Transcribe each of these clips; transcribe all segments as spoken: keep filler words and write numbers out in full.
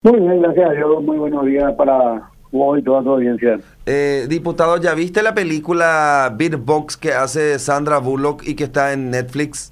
Muy bien, gracias a Dios. Muy buenos días para vos y toda tu audiencia. Eh, diputado, ¿ya viste la película Bird Box que hace Sandra Bullock y que está en Netflix?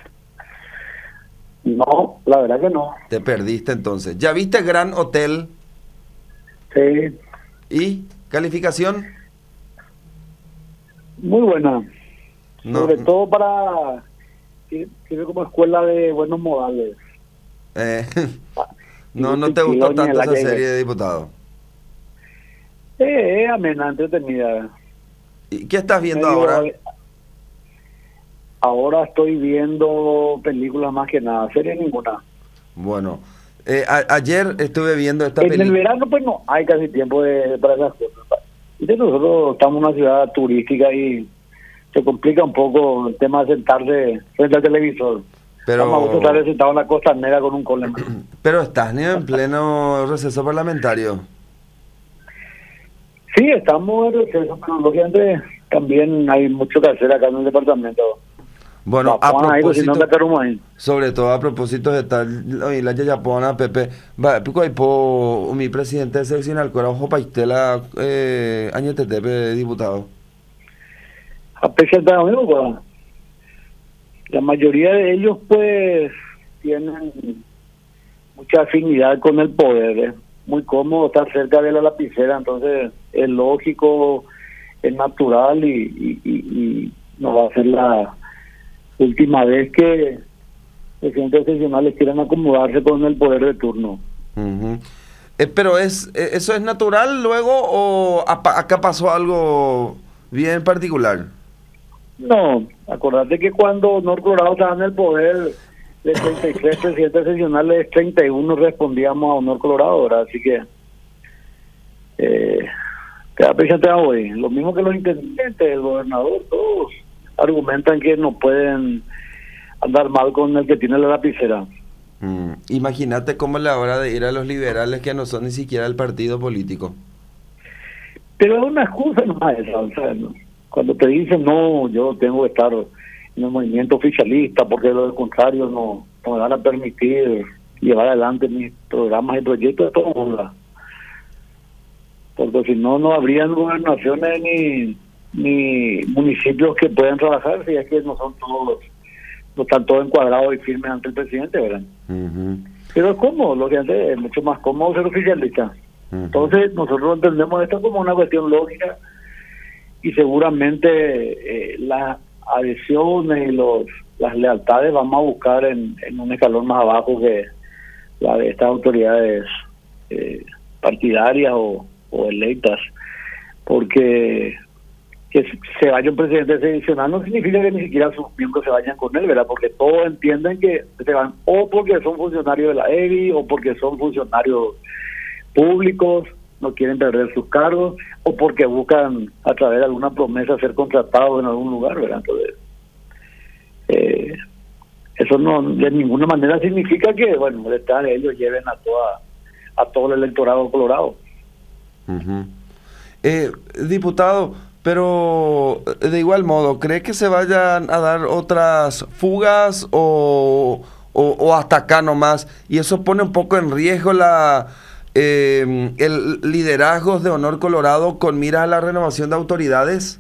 No, la verdad que no. Te perdiste entonces. ¿Ya viste Gran Hotel? Sí, ¿Y calificación? muy buena. No. Sobre todo para... Sirve como escuela de buenos modales. Eh, Ah, no, y no te y gustó doña tanto la esa que- serie, diputado. Eh, es amena, entretenida. ¿Y qué estás viendo Medio- ahora? Ahora estoy viendo películas más que nada, series ninguna. Bueno, eh, a- ayer estuve viendo esta En el película. verano pues no hay casi tiempo de, para esas cosas. Viste, nosotros estamos en una ciudad turística y se complica un poco el tema de sentarse frente al televisor. Pero, Vamos a estar sentado en la costanera con un colema. pero estás ni en pleno receso parlamentario. Sí, estamos en receso, pero lógicamente también hay mucho que hacer acá en el departamento. Bueno, a Vamos ahí, pues, si no, propósito, meternos ahí. sobre todo a propósito de tal, oye, la yayapona, Pepe, va, pico ahí po, mi presidente seccional, cora ojo paistela, eh, añetetepe, diputado. A pesar de lo mismo, pues, la mayoría de ellos, pues, tienen mucha afinidad con el poder. Es muy cómodo estar cerca de la lapicera, entonces es lógico, es natural y, y, y, y no va a ser la última vez que presidentes seccionales quieran acomodarse con el poder de turno. Ujú. Eh, pero es, eh, ¿eso es natural luego o apa- acá pasó algo bien particular? No, acordate que cuando Honor Colorado estaba en el poder, de treinta y tres presidentes seccionales, treinta y uno respondíamos a Honor Colorado, ¿verdad? Así que, eh, queda presente hoy. Lo mismo que los intendentes, el gobernador, todos argumentan que no pueden andar mal con el que tiene la lapicera. Mm, Imagínate cómo es la hora de ir a los liberales que no son ni siquiera el partido político. Pero es una excusa nomás esa, o sea, ¿no? Cuando te dicen, no, yo tengo que estar en el movimiento oficialista porque de lo contrario no, no me van a permitir llevar adelante mis programas y proyectos de todo mundo. Porque si no, no habrían gobernaciones ni, ni municipios que puedan trabajar, si es que no son todos, no están todos encuadrados y firmes ante el presidente, ¿verdad? Ujú, Pero es cómodo, lo que hace es mucho más cómodo ser oficialista. ujú. Entonces, nosotros entendemos esto como una cuestión lógica y seguramente eh, las adhesiones y los las lealtades vamos a buscar en, en un escalón más abajo que la de estas autoridades eh, partidarias o, o electas, porque que se vaya un presidente sedicional no significa que ni siquiera sus miembros se vayan con él, ¿verdad? Porque todos entienden que se van o porque son funcionarios de la E B I o porque son funcionarios públicos, no quieren perder sus cargos, o porque buscan a través de alguna promesa ser contratados en algún lugar, ¿verdad? Entonces, eh, eso no de ninguna manera significa que, bueno, detrás de ellos lleven a toda a todo el electorado colorado. Ujú. Eh, diputado, pero de igual modo, ¿cree que se vayan a dar otras fugas o, o, o hasta acá nomás? Y eso pone un poco en riesgo la eh, el liderazgo de Honor Colorado con miras a la renovación de autoridades.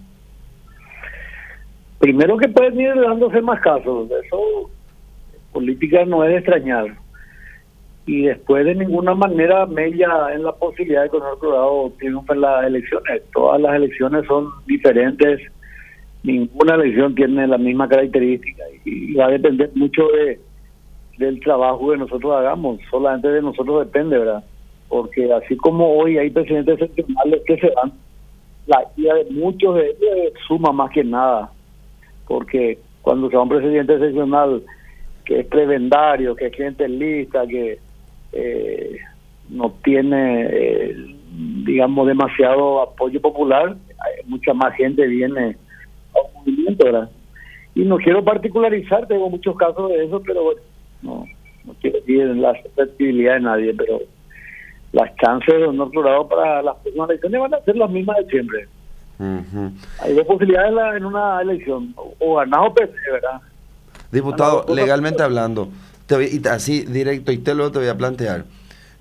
Primero que pueden ir dándose más casos, eso política no es de extrañar. Y después de ninguna manera mella en la posibilidad de que Honor Colorado triunfe en las elecciones. Todas las elecciones son diferentes, ninguna elección tiene la misma característica y va a depender mucho de del trabajo que nosotros hagamos, solamente de nosotros depende, ¿verdad? Porque así como hoy hay presidentes seccionales que se van, la idea de muchos de ellos suma más que nada, porque cuando se va un presidente seccional que es prebendario, que es clientelista, que eh, no tiene, eh, digamos, demasiado apoyo popular, hay mucha más gente viene a un movimiento, ¿verdad? Y no quiero particularizar, tengo muchos casos de eso, pero bueno, no, no quiero decir la susceptibilidad de nadie, pero las chances de Honor Colorado para las próximas elecciones van a ser las mismas de siempre. Uh-huh. Hay dos posibilidades en, la, en una elección, o, o ganar o perder, ¿verdad? Diputado, legalmente hablando, te voy, y así directo y te lo te voy a plantear.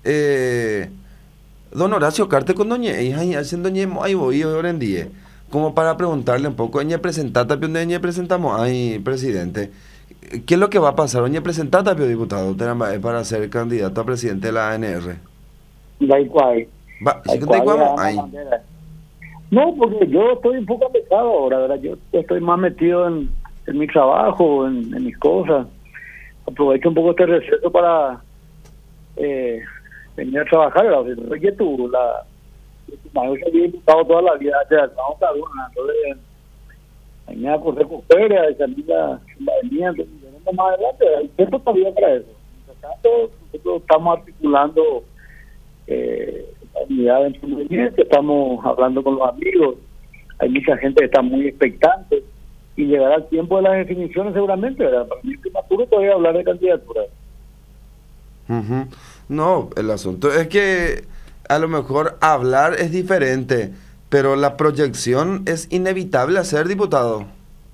Eh, don Horacio Carte con doña hija, haciendo doña ahí voy ahora en día, como para preguntarle un poco, doña presentata, donde presentamos ahí, presidente. ¿Qué es lo que va a pasar? Doña presentata, diputado, para ser candidato a presidente de la A N R. Da cual. Va, sí que te igual, ahí. No, porque yo estoy un poco pesado ahora, ¿verdad? Yo estoy más metido en, en mi trabajo, en, en mis cosas. Aprovecho un poco este receso para eh, venir a trabajar, ¿verdad? Oye, tú, la... yo había diputado toda la vida, ya estamos cada una, entonces... me acordé con Feria, y salí la, la avenida, entonces, más adelante, hay tiempo todavía para eso. Mientras tanto, nosotros estamos articulando eh, la unidad dentro del movimiento, estamos hablando con los amigos, hay mucha gente que está muy expectante, y llegará el tiempo de las definiciones seguramente, ¿verdad? Para mí es prematuro todavía hablar de candidatura. Uh-huh. No, el asunto es que a lo mejor hablar es diferente, pero la proyección es inevitable hacer, diputado.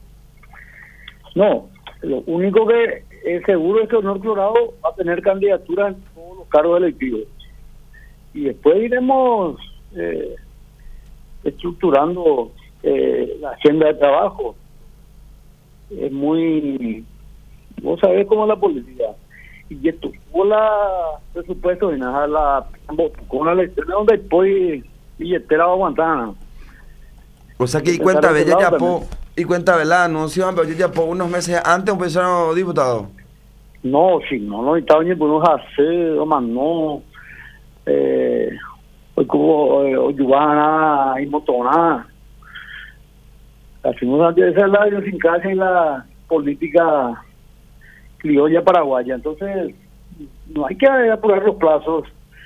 No, lo único que es seguro es que Honor Colorado va a tener candidatura en todos los cargos electivos. Y después iremos eh, estructurando eh, la agenda de trabajo. Es muy... Vos sabés cómo es la política. Y esto, con la presupuesto y nada, la, con la elección donde después billetera va a aguantar. O sea que y cuenta bella ya po, y cuenta bella anuncio ya po unos meses antes un persona diputado. No, si no, no estaba ni por unos hacer, o más no, eh, hoy como oyubana y motona. Hacemos antes de esa la idiosincrasia y la política criolla paraguaya. Entonces, no hay que apurar los plazos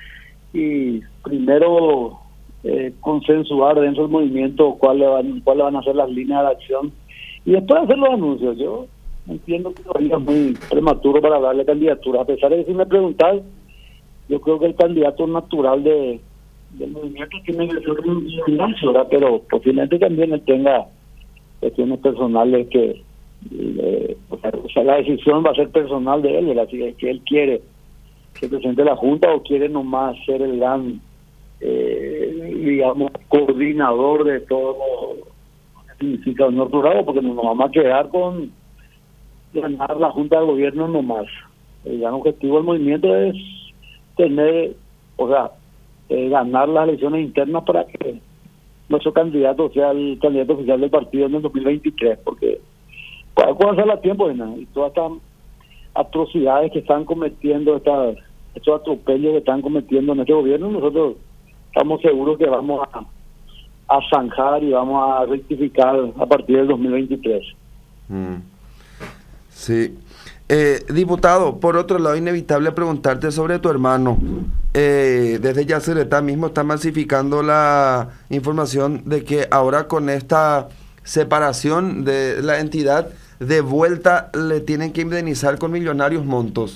y primero eh, consensuar dentro del movimiento cuáles van, cuáles van a ser las líneas de acción y después hacer los anuncios. Yo entiendo que todavía es muy prematuro para darle candidatura. A pesar de que si me preguntas, yo creo que el candidato natural de del movimiento tiene que ser un Ignacio, pero posiblemente también él tenga cuestiones personales que Eh, o, sea, o sea, la decisión va a ser personal de él, así que, que él quiere que presente la Junta o quiere nomás ser el gran eh, digamos coordinador de todo lo que significa Honor Colorado, porque nos vamos a quedar con ganar la Junta de Gobierno nomás. El gran objetivo del movimiento es tener, o sea, eh, ganar las elecciones internas para que nuestro candidato sea el candidato oficial del partido en el dos mil veintitrés, porque puede hacerla a tiempo de nada, y todas estas atrocidades que están cometiendo, estas, estos atropellos que están cometiendo en este gobierno, nosotros estamos seguros que vamos a, a zanjar y vamos a rectificar a partir del dos mil veintitrés. Mm. Sí. Eh, diputado, por otro lado, inevitable preguntarte sobre tu hermano. Eh, desde Yacyretá mismo está masificando la información de que ahora con esta separación de la entidad, de vuelta le tienen que indemnizar con millonarios montos.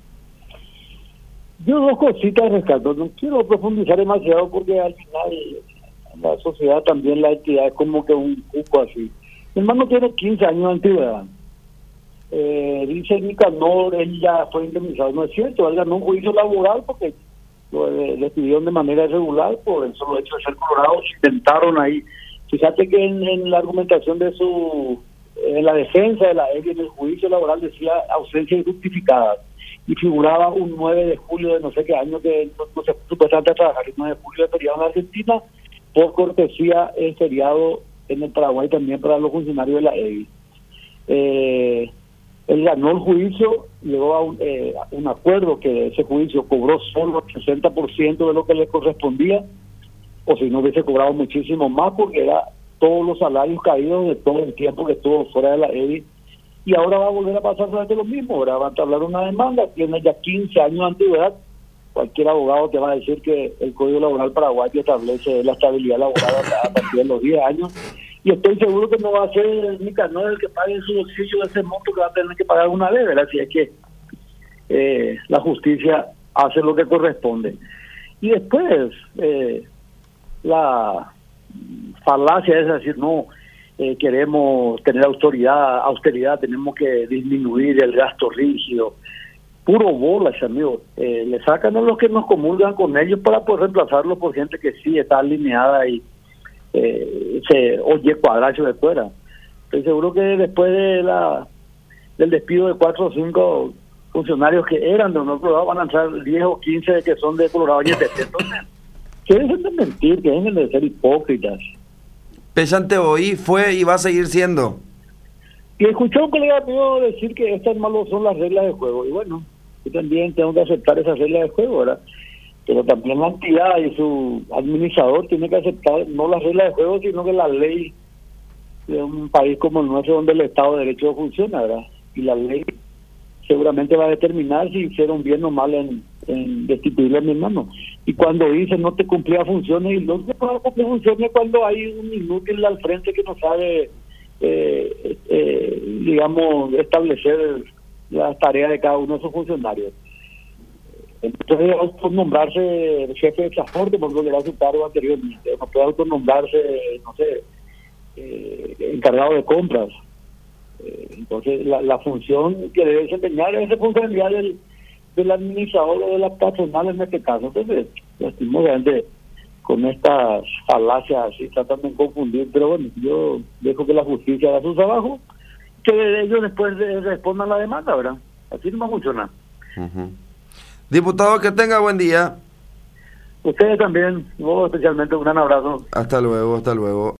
Yo dos cositas rescato, no quiero profundizar demasiado porque al final la sociedad también, la entidad es como que un cupo así. Mi hermano tiene quince años de antigüedad. Eh, dice Nicanor, él ya fue indemnizado. No es cierto, él ganó un juicio laboral porque lo despidieron de manera irregular por el solo hecho de ser colorado. Intentaron ahí. Fíjate que en, en la argumentación de su, en la defensa de la E B I en el juicio laboral decía ausencia injustificada y figuraba un nueve de julio de no sé qué año que no, no se supuestamente a trabajar, el nueve de julio de feriado en Argentina, por cortesía el feriado en el Paraguay también para los funcionarios de la E B I. Eh, él ganó el juicio, llegó a un, eh, un acuerdo que ese juicio cobró solo el sesenta por ciento de lo que le correspondía, o si no hubiese cobrado muchísimo más porque era todos los salarios caídos de todo el tiempo que estuvo fuera de la E B I, y ahora va a volver a pasar sobre lo mismo. Ahora va a entablar una demanda, tiene ya quince años de antigüedad. Cualquier abogado te va a decir que el Código Laboral paraguayo establece la estabilidad laboral a partir de los diez años, y estoy seguro que no va a ser Nicanor el que pague en su bolsillo ese monto que va a tener que pagar una vez, ¿verdad? Así es que eh, la justicia hace lo que corresponde. Y después eh, la falacia es decir, no, eh, queremos tener autoridad, austeridad, tenemos que disminuir el gasto rígido. puro bola, amigo. Eh, le sacan a los que nos comulgan con ellos para poder reemplazarlo por gente que sí está alineada y eh, se oye cuadracho de fuera. Estoy seguro que después de la del despido de cuatro o cinco funcionarios que eran de Honor Colorado van a entrar diez o quince que son de Colorado y etcétera. Entonces, que dejen de mentir, que dejen de ser hipócritas. Pesante hoy fue y va a seguir siendo. Y escuché a un colega mío decir que estas malos son las reglas de juego. Y bueno, yo también tengo que aceptar esas reglas de juego, ¿verdad? Pero también la entidad y su administrador tiene que aceptar no las reglas de juego, sino que la ley de un país como el nuestro, donde el Estado de Derecho funciona, ¿verdad? Y la ley seguramente va a determinar si hicieron bien o mal en, en destituirle a mi hermano. Y cuando dice no te cumplía funciones, y no te puede cumplir funciones cuando hay un inútil al frente que no sabe, eh, eh, digamos, establecer las tareas de cada uno de sus funcionarios. Entonces, autonombrarse jefe de transporte, porque le da su cargo anteriormente. No puede autonombrarse, no sé, eh, encargado de compras. Eh, entonces, la, la función que debe desempeñar es responsabilidad del, del administrador o de la patronal en este caso. Entonces, lastimosamente, con estas falacias así tratan de confundir, pero bueno, yo dejo que la justicia haga su trabajo, que ellos después de, respondan la demanda, ¿verdad? Así no va a funcionar. Uh-huh. Diputado, que tenga buen día. Ustedes también, vos especialmente, un gran abrazo. Hasta luego, hasta luego.